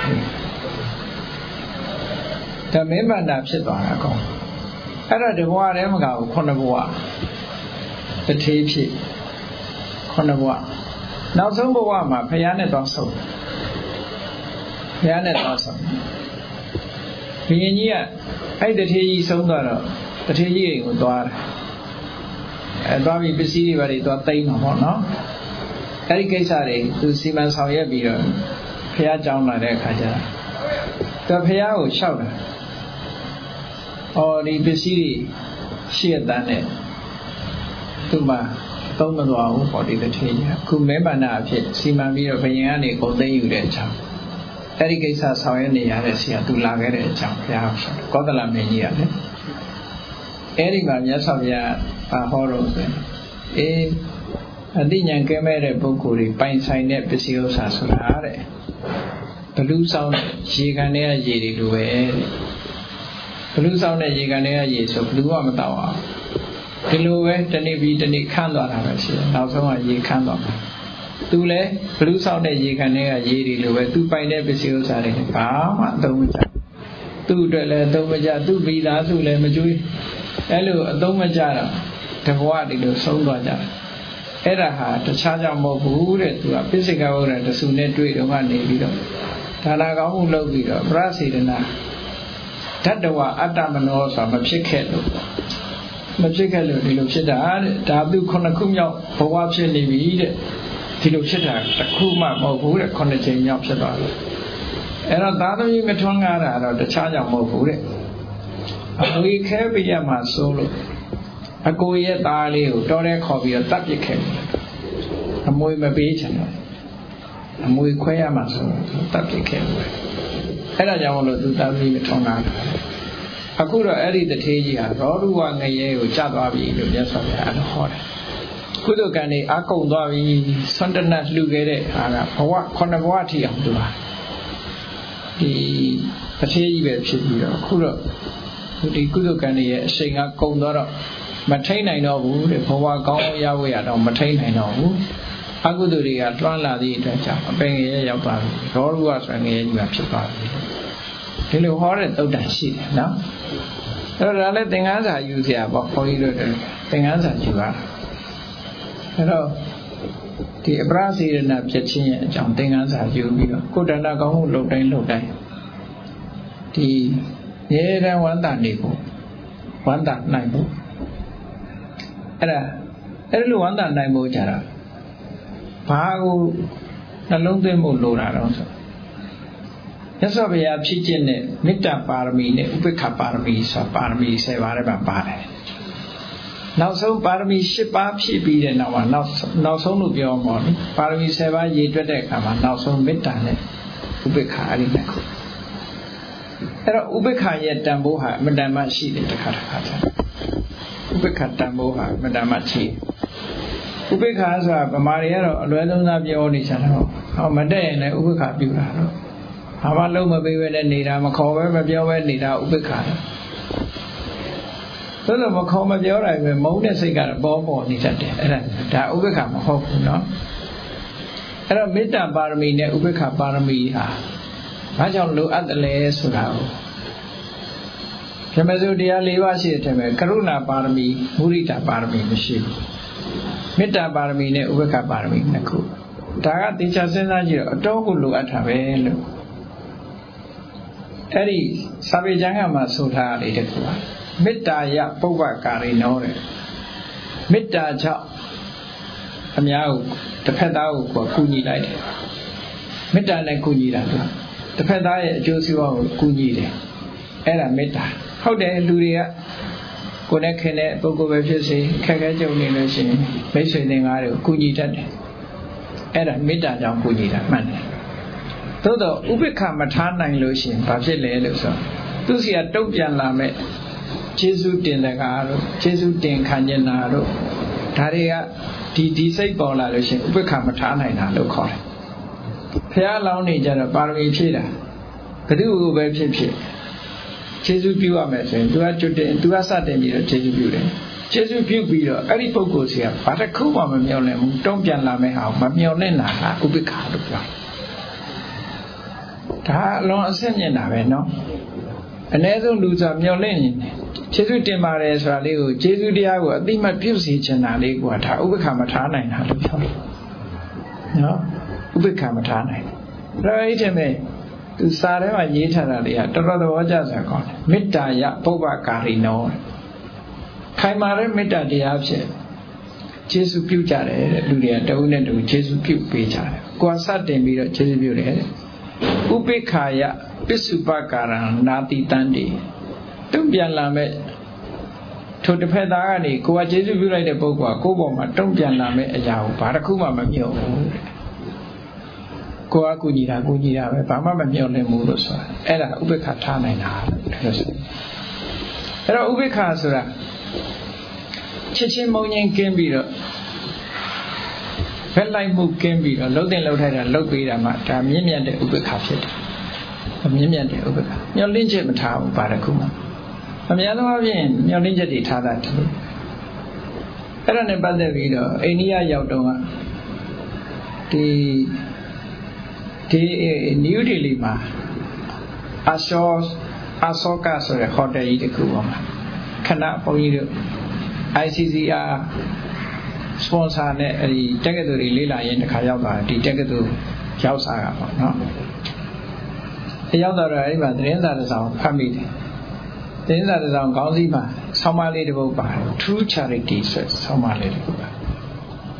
တာဓမင်းဗန္တာဖြစ်သွားတာအကုန်အဲ့တော့ဒီဘဝတည်းမကဘူးခုနှစ်ဘဝတတိဖြစ်ခုနှစ်ဘဝနောက်ဆုံးဘဝမှာဖယားနဲ့သွားဆုံးဖယားနဲ့သွားဆုံးဘုရင်ကြီးကအဲ့တထေးကြီးဆုံးသွားတော့တထေးကြီးကိုသွားတယ်အဲသွားပြီးပစ္စည်းတွေဘာတွေသွားသိမ်းတော့ဗောနော်အဲ့ဒီကိစ္စတွေသူစီမံဆောင်ရွက်ပြီးတော့ဖះကြောင်းလာတဲ့အခါကျတော့ဖះကိုလျှောက်တာအော်ဒီပစ္စည်းတွေရှေ့အတန်းနဲ့သူ့မှာသုံးမသွားဘူးပေါ့ဒီတထေးကြီးအခုမဲမန္တအဖြစ်စီမံပြီးတော့ဘုရင်ကနေကုန်သိမ်းယူတဲ့အကြောင်းအဲ့ဒီကိစ္စဆောင်ရွက်နေရတဲ့ဆီကသူလာခဲ့တဲ့အကြောင်းဘုရားဆိုကောသလမင်းကြီးကလည်းအဲ့ဒီမှာမြတ်စွာဘုရားအာဟောတော်ဆိုအေးအသိဉာဏ်ကဲမဲ့တဲ့ပုဂ္ဂိုလ်တွေပိုင်ဆိုင်တဲ့ပစ္စည်းဥစ္စာဆိုတာတဲ့ဘလူးဆောင်တဲ့ရေကန်တွေကရေတွေလိုပဲတဲ့ဘလူးဆောင်တဲ့ရေကန်တွေကရေဆိုဘလူးကမတောက်အောင်ဒီလိုပဲတနေ့ပြီးတနေ့ခန့်သွားတာပဲရှိတယ်နောက်ဆုံးကရေခန့်သွားမှာသူလည်းဘလူးဆောင်တဲ့ရေကန်တွေကရေတွေလိုပဲသူပိုင်တဲ့ပစ္စည်းဥစ္စာတွေဘာမှအသုံးမကျသူ့အတွက်လည်းအသုံးမကျသူ့မိသားစုလည်းမကြွေးအဲ့လိုအသုံးမကျတော့တဘဝဒီလိုဆုံးသွားကြတယ်အဲ့ဒါဟာတခြားကြောင့်မဟုတ်ဘူးတဲ့သူကပိစိကဝရတစုနဲ့တွေ့တော့ကနေပြီးတော့ဒါနာကောင်းမှုလုပ်ပြီးတော့ပရစေတနာဓာတဝအတ္တမနောဆိုတာမဖြစ်ခဲ့လို့မဖြစ်ခဲ့လို့ဒီလိုဖြစ်တာတဲ့ဒါသူခုနှစ်ခုမြောက်ဘဝဖြစ်နေပြီတဲ့ဒီလိုဖြစ်တာတစ်ခုမှမဟုတ်ဘူးတဲ့ခုနှစ်ချိန်မြောက်ဖြစ်သွားတယ်အဲ့တော့သားသမီးမထွန်းကားတာတော့တခြားကြောင့်မဟုတ်ဘူးတဲ့အမွေခဲပြရမှာစိုးလို့အကိုရဲ့သားလေးကိုတော်တဲ့ခေါ်ပြီးတော့တတ်ပစ်ခဲ့တယ်အမွေမပေးချင်တော့အမွေခွဲရမှာဆိုတတ်ပစ်ခဲ့တယ်အဲ့ဒါကြောင့်မလို့သူသားသမီးမထွန်းကားတာအခုတော့အဲ့ဒီတထေးကြီးဟာရောဓုဝငရဲကိုကျသွားပြီလို့မြတ်စွာဘုရားဟောတယ်ကုသိုလ်ကံတွေအကုန်သွားပြီဆွမ်းတနတ်လှူခဲ့တဲ့ဟာကဘဝခုနှစ်ဘဝထိအောင်သူဟာဒီတထေးကြီးပဲဖြစ်ပြီးတော့အခုတော့ဒီကုသိုလ်ကံတွေရဲ့အရှိန်ကကုန်တော့မထိန်နိုင်တော့ဘူးတဲ့ဘဝကောင်းရဖို့ရတော့မထိန်နိုင်တော့ဘူးအကုသိုလ်တွေကတွန်းလာသည့်အတွက်ကြောင့်အပင်ငရဲရောက်သွားပြီရောဓုဝဆိုငရဲကြီးကဖြစ်သွားပြီဒီလိုဟောတဲ့သုတ်တန်ရှိတယ်နော်အဲ့တော့ဒါလည်းသင်္ကန်းစာယူစရာပေါ့ခေါင်းကြီးတို့သင်္ကန်းစာယူပါအဲ့တော့ဒီအပရစေရဏဖြစ်ခြင်းရဲ့အကြောင်းသင်္ကန်းစာယူပြီးတော့ကိုယ်တဏ္ဍကောင်းမှုလုပ်တိုင်းလုပ်တိုင်းဒီရေရန်ဝန္တာနေဖို့ဝန္တာနိုင်ဖို့အဲ့ဒါအဲ့လိုဝန္တာနိုင်ဖို့ကြတာဘာကိုနှလုံးသွင်းဖို့လိုတာတော့ဆိုမြတ်စွာဘုရားဖြစ်ခြင်းနဲ့မေတ္တာပါရမီနဲ့ဥပေက္ခပါရမီဆိုပါရမီဆယ်ပါးထဲမှာပါတယ်နောက်ဆုံးပါရမီ၈ပါးဖြည့်ပြီးတဲ့နောက်မှာနောက်နောက်ဆုံးလို့ပြောမှာလေပါရမီဆယ်ပါးရည်တွက်တဲ့အခါမှာနောက်ဆုံးမေတ္တာနဲ့ဥပေက္ခအဲ့ဒီနှစ်ခုအဲ့တော့ဥပေက္ခရဲ့တန်ဖိုးဟာအမတန်မှရှိတယ်တစ်ခါတစ်ခါဆိုဥပေက္ခတန်ဖိုးဟာအမတန်မှရှိဥပေက္ခဆိုတာဗမာတွေကတော့အလွယ်သုံးစားပြောနေကြတာတော့ဟောမတက်ရင်လည်းဥပေက္ခပြုတာတော့ဘာမှလုံးမပေးပဲနဲ့နေတာမခေါ်ပဲမပြောပဲနေတာဥပေက္ခသို့လို့မခေါ်မပြောတိုင်းပဲမုန်းတဲ့စိတ်ကတော့ပေါ်ပေါ်နေတတ်တယ်အဲ့ဒါဒါဥပေက္ခမဟုတ်ဘူးเนาะအဲ့တော့မေတ္တာပါရမီနဲ့ဥပေက္ခပါရမီဟာဘာကြောင့်လိုအပ်တယ်လဲဆိုတာကိုဓမ္မစုတရား၄ပါးရှိတယ်ပဲကရုဏာပါရမီမုဒိတာပါရမီမရှိဘူးမေတ္တာပါရမီနဲ့ဥပေက္ခပါရမီနှစ်ခုဒါကတေချာစဉ်းစားကြည့်တော့အတော်ကိုလိုအပ်တာပဲလို့အဲ့ဒီစာပေကျမ်းကမှာဆိုထားရတယ်တခုပါမေတ္တာယပုဗ္ဗကာရိနောတဲ့မေတ္တာကြောင့်အများကိုတစ်ဖက်သားကိုကူညီလိုက်တယ်မေတ္တာနဲ့ကူညီတာကတစ်ဖက်သားရဲ့အကျိုးစီးပွားကိုကူညီတယ်အဲ့ဒါမေတ္တာဟုတ်တယ်လူတွေကကိုယ်နဲ့ခင်တဲ့ပုဂ္ဂိုလ်ပဲဖြစ်စေခက်ခဲကြုံနေလို့ရှိရင်မိတ်ဆွေတွေငါးတွေကိုကူညီတတ်တယ်အဲ့ဒါမေတ္တာကြောင့်ကူညီတာမှန်တယ်သို့တော့ဥပေက္ခမထားနိုင်လို့ရှိရင်ဘာဖြစ်လဲလို့ဆိုသူစီကတုံ့ပြန်လာမဲ့ကျေးဇူးတင်တဲ့ကားတို့ကျေးဇူးတင်ခံကျင်တာတို့ဒါတွေကဒီဒီစိတ်ပေါ်လာလို့ရှိရင်ဥပေက္ခမထားနိုင်တာလို့ခေါ်တယ်ဖះလောင်းနေကြတော့ပါရမီဖြည့်တာဘယ်သူ့ကိုပဲဖြစ်ဖြစ်ကျေးဇူးပြုရမယ်ဆိုရင် तू ကကျွတ်တယ် तू ကစတင်ပြီးတော့ကျေးဇူးပြုတယ်ကျေးဇူးပြုပြီးတော့အဲ့ဒီပုဂ္ဂိုလ်စီကဘာတစ်ခုမှမမျှော်လင့်ဘူးတုံ့ပြန်လာမဲ့ဟာမမျှော်လင့်တာကဥပေက္ခလို့ပြောဒါအလွန်အဆင့်မြင့်တာပဲเนาะအ ਨੇ ဆုံးလူစားမျှော်လင့်နေတယ်ကျေးဇူးတင်ပါတယ်ဆိုတာလေးကိုကျေးဇူးတရားကိုအတိမတ်ပြုစေချင်တာလေးကဒါဥပေက္ခမထားနိုင်တာလို့ပြောတယ်เนาะဥပေက္ခမထားနိုင်ဒါအဲ့ဒီမဲ့သူစာထဲမှာရေးထားတာတွေကတော်တော်သဘောကျစရာကောင်းတယ်မေတ္တာယပုဗ္ဗကာရိနောခိုင်မာတဲ့မေတ္တာတရားဖြင့်ကျေးဇူးပြုကြတယ်တဲ့လူတွေကတဦးနဲ့တဦးကျေးဇူးပြုပေးကြတယ်ကိုယ်စတင်ပြီးတော့ကျေးဇူးပြုတယ်တဲ့ဥပေက္ခယပစ္စုပကာရံနာတိတန်တိတုံ့ပြန်လာမဲ့ထိုတစ်ဖက်သားကနေကိုယ်ကကျေးဇူးပြုလိုက်တဲ့ပုဂ္ဂိုလ်ကကိုယ့်ဘောမှာတုံ့ပြန်လာမဲ့အရာကိုဘာတစ်ခုမှမမြုပ်ဘူးတဲ့ကိုယ်ကကူညီတာကူညီတာပဲဘာမှမမျှော်လင့်ဘူးလို့ဆိုတာအဲ့ဒါဥပေက္ခထားနိုင်တာလို့ဆိုအဲ့တော့ဥပေက္ခဆိုတာချစ်ချင်းမုန်းချင်းကင်းပြီးတော့ဘက်လိုက်မှုကင်းပြီးတော့လှုပ်တင်လှုပ်ထိုက်တာလှုပ်ပေးတာမှဒါမြင့်မြတ်တဲ့ဥပေက္ခဖြစ်တယ်မြင့်မြတ်တဲ့ဥပေက္ခမျှော်လင့်ချက်မထားဘူးဘာတစ်ခုမှအများသောအားဖြင့်မျှော်လင့်ချက်တွေထားတာတယ်အဲ့ဒါနဲ့ပတ်သက်ပြီးတော့အိန္ဒိယရောက်တော့ဒီဒီနယူးဒေလီမှာအရှောအစောကဆိုတဲ့ဟိုတယ်ကြီးတစ်ခုပေါ်မှာခဏဘုန်းကြီးတို့ I C C R စပွန်ဆာနဲ့အဲဒီတက္ကသိုလ်တွေလေးလာရင်တစ်ခါရောက်သွားတယ်ဒီတက္ကသိုလ်ရောက်စားတာပေါ့နော်အဲရောက်တော့အဲဒီမှာသတင်းစာတစ်စောင်ဖတ်မိတယ်သတင်းစာတစ်စောင်ခေါင်းစည်းမှာဆောင်းပါးလေးတစ်ပုဒ်ပါတယ် True Charity ဆိုဆောင်းပါးလေးတစ်ပုဒ်ပါ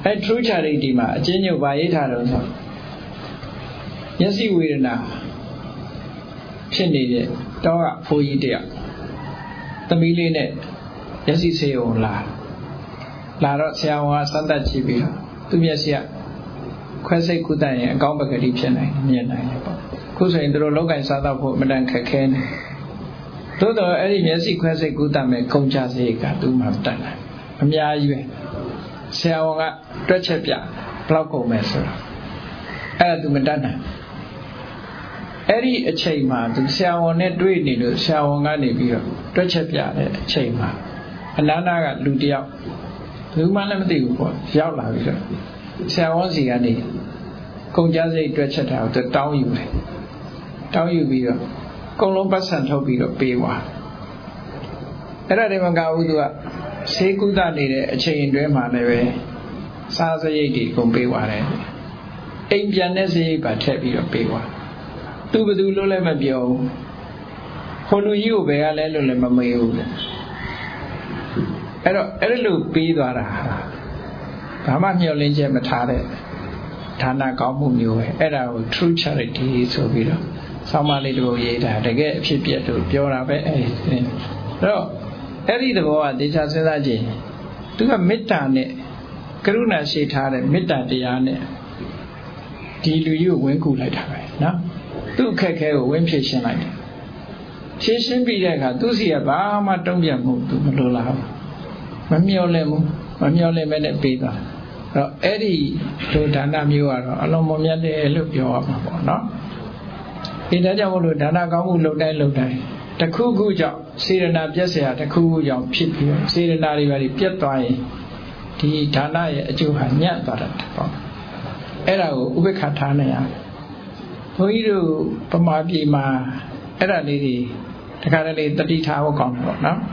အဲ true charity မှာအချင်းညုပ်ပါရေးထားတော့ဆိုမျက်စိဝေဒနာဖြစ်နေတဲ့တောကဖိုးကြီးတယောက်သမီးလေးနဲ့မျက်စိဆေးုံလာလာတော့ဆရာဝန်ကစမ်းသပ်ကြည့်ပြီးတော့သူမျက်စိကခွဲစိတ်ကုသရင်အကောင်းပကတိဖြစ်နိုင်မြင်နိုင်တယ်ပေါ့ခုဆိုရင်သူတို့လောက်ကင်စားတော့ဖို့အမတန်ခက်ခဲနေသို့တော့အဲ့ဒီမျက်စိခွဲစိတ်ကုသမဲ့ကုန်ကြစရိတ်ကသူ့မှာတတ်တယ်အများကြီးပဲဆရာဝန်ကတွက်ချက်ပြဘလောက်ကုန်မယ်ဆိုတော့အဲ့ဒါသူမတတ်နိုင်အဲ့ဒီအချိန်မှာသူဆရာဝန်နဲ့တွေ့နေလို့ဆရာဝန်ကနေပြီးတော့တွက်ချက်ပြတဲ့အချိန်မှာအနာနာကလူတယောက်လူမှလည်းမသိဘူးပေါ့ရောက်လာပြီးတော့ဆရာဝန်စီကနေကုန်ကြစရိတ်တွက်ချက်တာကိုတောင်းယူတယ်တောင်းယူပြီးတော့အကုန်လုံးပတ်စံထုတ်ပြီးတော့ပေးသွားအဲ့ဒါတွေမကဘူးသူကဆေးကုသနေတဲ့အချိန်အတွင်းမှာလည်းပဲစားစရိတ်တွေအကုန်ပေးသွားတယ်အိမ်ပြန်တဲ့စရိတ်ပါထည့်ပြီးတော့ပေးသွားသူဘယ်သူလို့လည်းမပြောဘူးဟိုလူကြီးကိုဘယ်ကလဲလို့လည်းမမေးဘူးအဲ့တော့အဲ့လိုပေးသွားတာဘာမှမျှော်လင့်ချက်မထားတဲ့ဌာနကောင်းမှုမျိုးပဲအဲ့ဒါကို true charity ဆိုပြီးတော့ဆောင်းပါးလေးတို့ရေးတာတကယ်အဖြစ်ပြက်တို့ပြောတာပဲအဲ့တော့အဲ့ဒီသဘောကဒေချာစဉ်းစားကြည့်သူကမေတ္တာနဲ့ကရုဏာရှိထားတဲ့မေတ္တာတရားနဲ့ဒီလူကြီးကိုဝင်းကူလိုက်တာပဲနော်သူ့အခက်ခဲကိုဝင်းဖြည့်ရှင်းလိုက်တယ်ဖြည့်ရှင်းပြီးတဲ့အခါသူ့စီကဘာမှတုံ့ပြန်မှုသူမလိုလားဘူးမမျော်လင့်ဘူးမမျော်လင့်မဲနဲ့ပေးသွားအဲ့တော့အဲ့ဒီလိုဒါနမျိုးကတော့အလုံးမမြတ်တယ်လို့ပြောရမှာပေါ့နော်ဒီဒါကြောင့်မို့လို့ဒါနကောင်းမှုလုပ်တိုင်းလုပ်တိုင်းတစ်ခုခုကြောင့်စေရနာပြည့်စရာတစ်ခုခုကြောင့်ဖြစ်ပြီးစေရနာတွေပါပြတ်သွားရင်ဒီဒါနရဲ့အကျိုးဟာညံ့သွားတာပေါ့အဲ့ဒါကိုဥပေက္ခထားနေရဘုန်းကြီးတို့ပမာပြည်မှာအဲ့ဒါလေးတွေတခါတလေတတိထားဖို့ကောင်းတယ်ပေါ့နော်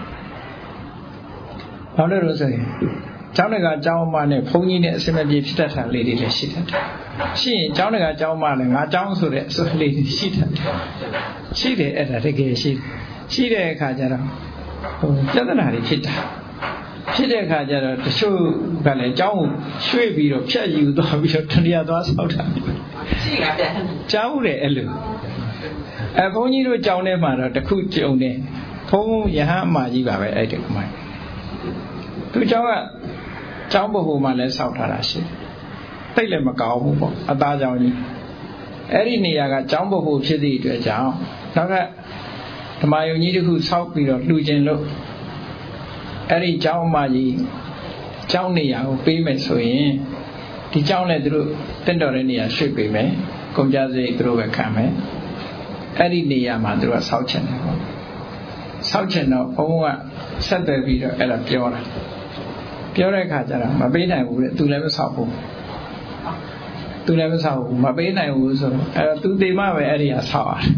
ဘာလို့လဲဆိုရင်ကျောင်းတကာကျောင်းမနဲ့ဘုန်းကြီးနဲ့အစမပြေဖြစ်တတ်တာလေးတွေလည်းရှိတတ်တယ်ရှိရင်ကျောင်းတကာကျောင်းမလည်းငါကျောင်းဆိုတဲ့အစွဲလေးတွေရှိတတ်တယ်ရှိတယ်အဲ့ဒါတကယ်ရှိရှိတဲ့အခါကျတော့ဟိုပြဿနာတွေဖြစ်တာဖြစ်တဲ့အခါကျတော့တချို့ကလည်းကျောင်းကိုရွှေ့ပြီးတော့ဖြတ်ယူသွားပြီးတော့တဏှာသွားဆောက်တာရှိတာပြန်ကျောင်းတယ်အဲ့လိုအဲဘုန်းကြီးတို့ကျောင်းထဲမှာတော့တခုကြုံတယ်ဘုန်းရဟန်းအမကြီးပါပဲအဲ့ဒီကမိုင်းသူကျောင်းကကျောင်းဘုံမှာလည်းဆောက်ထားတာရှိတိတ်လည်းမကောင်းဘူးပေါ့အသားကျောင်းကြီးအဲ့ဒီနေရာကကျောင်းဘုံဖြစ်သည့်အတွက်ကြောင့်နောက်ကဓမ္မယုံကြီးတစ်ခုဆောက်ပြီးတော့လှူခြင်းလို့အဲ့ဒီကျောင်းအမကြီးကျောင်းနေရာကိုပေးမယ်ဆိုရင်ဒီကျောင်းနဲ့သူတို့တင့်တော်တဲ့နေရာရွှေ့ပေးမယ်ကုန်ကြစရိတ်သူတို့ပဲခံမယ်အဲ့ဒီနေရာမှာသူတို့ကဆောက်ချင်တယ်ပေါ့ဆောက်ချင်တော့ဘုန်းကဆက်သွယ်ပြီးတော့အဲ့ဒါပြောတာပြောတဲ့အခါကျတော့မပေးနိုင်ဘူးတဲ့သူလည်းမဆောက်ဘူးသူလည်းမဆောက်ဘူးမပေးနိုင်ဘူးဆိုတော့အဲ့တော့သူတေမပဲအဲ့ဒီဟာဆောက်ရတယ်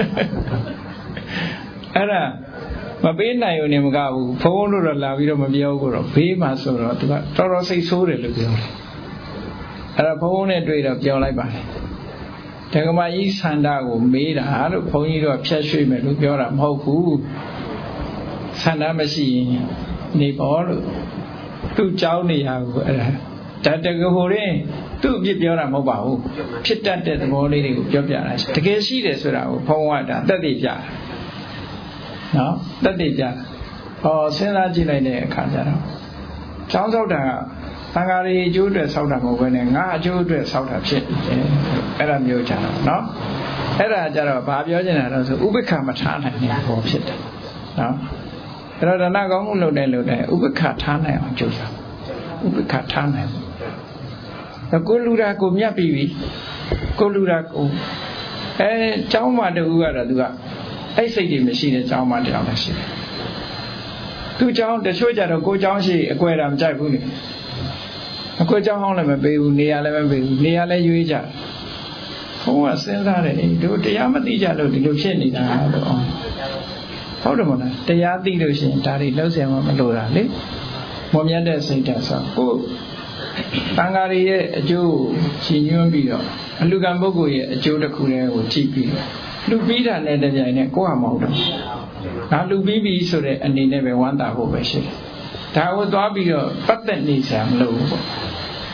အဲ့ဒါမပေးနိုင်ဘူးနေမကဘူးဘုန်းတို့တော့လာပြီးတော့မပြောဘူးတော့ဘေးမှာဆိုတော့သူကတော်တော်စိတ်ဆိုးတယ်လို့ပြောတယ်အဲ့တော့ဘုန်းနဲ့တွေ့တော့ပြောလိုက်ပါတယ်တက္ကမကြီးဆန္ဒကိုမေးတာလို့ဘုန်းကြီးတို့ကဖြတ်ရွှေ့မယ်လို့ပြောတာမဟုတ်ဘူးဆန္ဒမရှိရင်နေပေါ်လို့သူ့ကြောင်းနေရကိုအဲ့ဒါဒါတကယ်ဟိုရင်သူ့အပြစ်ပြောတာမဟုတ်ပါဘူးဖြစ်တတ်တဲ့သဘောလေးတွေကိုပြောပြတာတကယ်ရှိတယ်ဆိုတာကိုဘုန်းကဒါသက်သေပြတာနော်သက်သေပြဟောစဉ်းစားကြည့်လိုက်တဲ့အခါကျတော့ကျောင်းဆောက်တာကသံဃာတွေအကျိုးအတွက်ဆောက်တာမဟုတ်ဘဲနဲ့ငါအကျိုးအတွက်ဆောက်တာဖြစ်တယ်အဲ့ဒါမျိုးကြတော့နော်အဲ့ဒါကြတော့ဘာပြောချင်တာလဲဆိုဥပ္ပခမထားနိုင်တဲ့ဘောဖြစ်တယ်နော်အဲ့တော့ဒါနကောင်းမှုလုပ်တဲ့လုပ်တဲ့ဥပ္ပခထားနိုင်အောင်ကြိုးစားဥပ္ပခထားနိုင်ဘူးကိုလူတာကိုမြတ်ပြီးပြီကိုလူတာကိုအဲကျောင်းမတူကတော့သူကအဲ့စိတ်တွေမရှိတဲ့ကျောင်းမတယောက်လည်းရှိတယ်သူကျောင်းတချို့ကြတော့ကိုကျောင်းရှိအကွယ်တာမကြိုက်ဘူးလေအကွယ်ကျောင်းဟောင်းလည်းမပေးဘူးနေရာလည်းမပေးဘူးနေရာလည်းရွေးကြဘုန်းကစဉ်းစားတယ်တို့တရားမသိကြလို့ဒီလိုဖြစ်နေတာလို့ဟုတ်တယ်မလားတရားသိလို့ရှိရင်ဒါတွေလောက်ဆရာမမလိုတာလေမွန်မြတ်တဲ့စိတ်ဓာတ်ဆိုကိုတန်ဃာတွေရဲ့အကျိုးရှင်ညွှန်းပြီးတော့အလူကံပုဂ္ဂိုလ်ရဲ့အကျိုးတစ်ခုတည်းကိုကြည့်ပြီးလူပြီးတာနဲ့တပြိုင်နက်ကိုယ်ဟာမဟုတ်တော့ဒါလူပြီးပြီဆိုတဲ့အနေနဲ့ပဲဝမ်းသာဖို့ပဲရှိတယ်ဒါကိုသွားပြီးတော့ပတ်သက်နေစရာမလိုဘူးပေါ့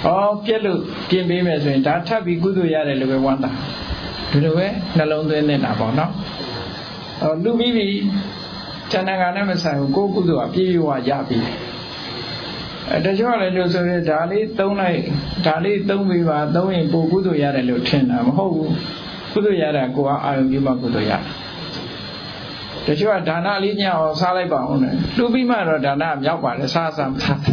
ဩပြက်လို့ပြင်ပေးမယ်ဆိုရင်ဒါထပ်ပြီးကုသိုလ်ရတယ်လို့ပဲဝမ်းသာဒီလိုပဲနှလုံးသွင်းနေတာပေါ့နော်ဟောလူပြီးပြီဇဏ္ဍကနဲ့မဆိုင်ဘူးကိုယ်ကုသိုလ်အပြည့်အဝရပြီအဲတချို့ကလည်းလို့ဆိုရင်ဒါလေးသုံးလိုက်ဒါလေးသုံးပြီးပါသုံးရင်ပိုကုသိုလ်ရတယ်လို့ထင်တာမဟုတ်ဘူးကုသိုလ်ရတာကိုယ်ကအာရုံပြုမှကုသိုလ်ရတချို့ကဒါနလေးညအောင်စားလိုက်ပါဦးနဲ့လူပြီးမှတော့ဒါနမြောက်ပါလေစားစားမစား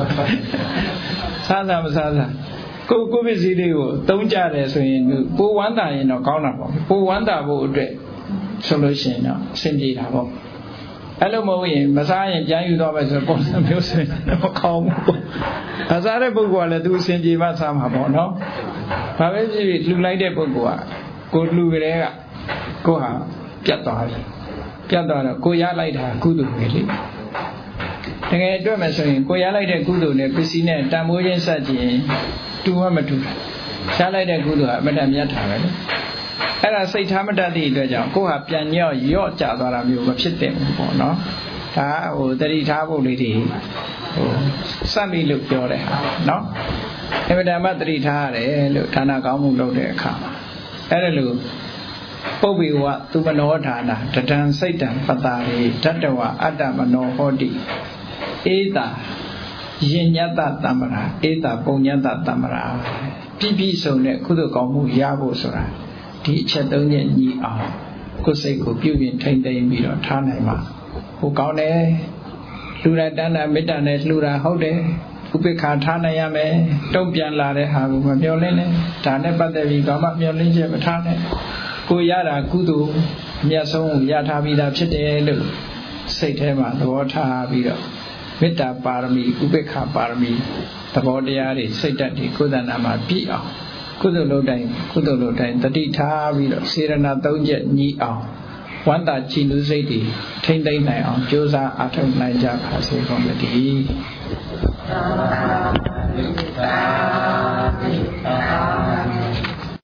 စားစားမစားစားကိုကိုပစ္စည်းလေးကိုသုံးကြတယ်ဆိုရင်ပိုဝမ်းသာရင်တော့ကောင်းတာပေါ့ပိုဝမ်းသာဖို့အတွက်ဆိုလို့ရှိရင်တော့အဆင်ပြေတာပေါ့အဲ့လိုမဟုတ်ရင်မစားရင်ပြန်ယူတော့ပဲဆိုပုံစံမျိုးဆိုရင်မကောင်းဘူးမစားတဲ့ပုဂ္ဂိုလ်ကလည်းသူအဆင်ပြေမှစားမှာပေါ့နော်ဘာပဲဖြစ်ဖြစ်လှူလိုက်တဲ့ပုဂ္ဂိုလ်ကကိုလှူကြတဲ့ကကိုဟာပြတ်သွားပြီပြတ်သွားတော့ကိုရလိုက်တာကုသိုလ်ပဲလေတကယ်အတွက်မယ်ဆိုရင်ကိုရလိုက်တဲ့ကုသိုလ်နဲ့ပစ္စည်းနဲ့တန်ဖိုးချင်းဆက်ကြည့်ရင်တူမှမတူတာရှားလိုက်တဲ့ကုသိုလ်ကအမတန်မြတ်တာပဲလေအဲ့ဒါစိတ်ထားမတတ်သည့်အတွက်ကြောင့်ကိုဟာပြန်ညော့ရော့ကျသွားတာမျိုးမဖြစ်သင့်ဘူးပေါ့နော်ဒါဟိုတတိထားဖို့လေးတွေဟိုစက်မိလို့ပြောတဲ့ဟာနော်အမတန်မှတတိထားရတယ်လို့ဌာနကောင်းမှုလုပ်တဲ့အခါမှာအဲ့ဒါလို့ပုပ္ပေဝသူမနောဌာနတတံစိတ်တံပတာရေတတဝအတ္တမနောဟောတိဧတာယဉ္ညတတမ္မရာဧတာပုံညတတမ္မရာပြည့်ပြည့်စုံတဲ့ကုသိုလ်ကောင်းမှုရဖို့ဆိုတာဒီအချက်သုံးချက်ညီအောင်ကိုယ်စိတ်ကိုပြုပြင်ထိမ့်သိမ်းပြီးတော့ထားနိုင်မှာဟိုကောင်းတယ်လူရတဏ္ဍမေတ္တာနဲ့လှူတာဟုတ်တယ်ဥပိ္ပခာထားနိုင်ရမယ်တုံ့ပြန်လာတဲ့ဟာကိုမမျောလင်းနဲ့ဒါနဲ့ပတ်သက်ပြီးဘာမှမျောလင်းချက်မထားနဲ့ကိုရတာကုသိုလ်အမြတ်ဆုံးကိုရထားပြီးသားဖြစ်တယ်လို့စိတ်ထဲမှာသဘောထားပြီးတော့မေတ္တာပါရမီဥပိ္ပခာပါရမီသဘောတရားတွေစိတ်ဓာတ်တွေကိုယ်တဏ္ဍာမှာပြည့်အောင်ကုသိုလ်လုပ်တိုင်းကုသိုလ်လုပ်တိုင်းတတိထားပြီးတော့စေရနာသုံးချက်ညီအောင်ဝန္တာကြည်နူးစိတ်တွေထိမ့်သိမ့်နိုင်အောင်ကြိုးစားအားထုတ်နိုင်ကြပါစေကုန်သတည်း